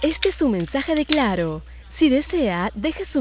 Este es un mensaje de Claro. Si desea, deje su